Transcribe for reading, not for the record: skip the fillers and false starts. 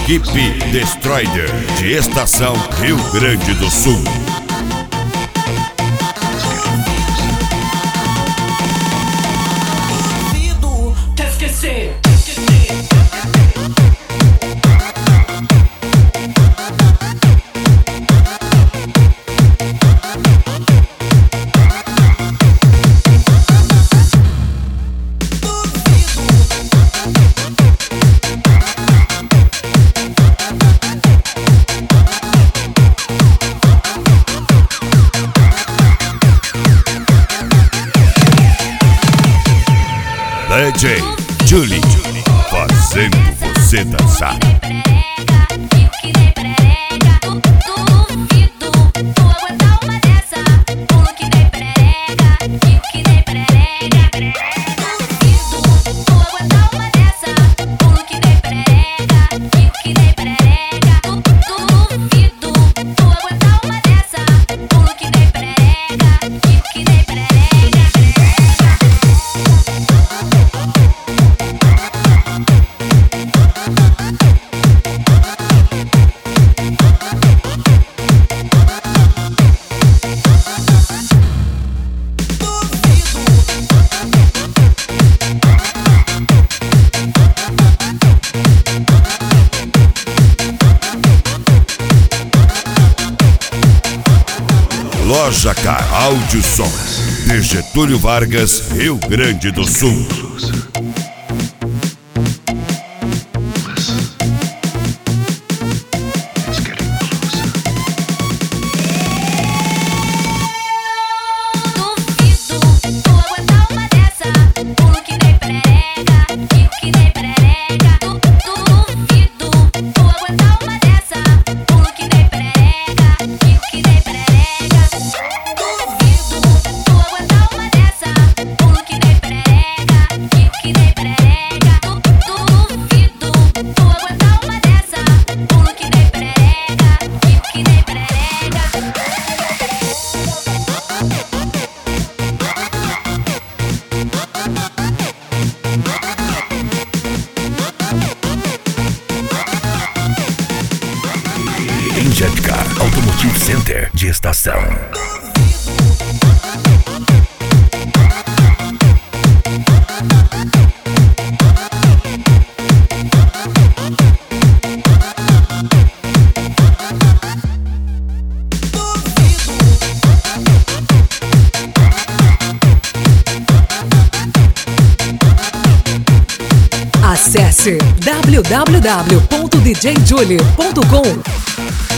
Equipe Destroyer de Estação Rio Grande do Sul. Duvido te esquecer. DJ Julie, fazendo você dançar. Loja Car Áudio Som de Getúlio Vargas, Rio Grande do Sul. Jetcar Automotive Center de Estação. Acesse www.djjulie.com.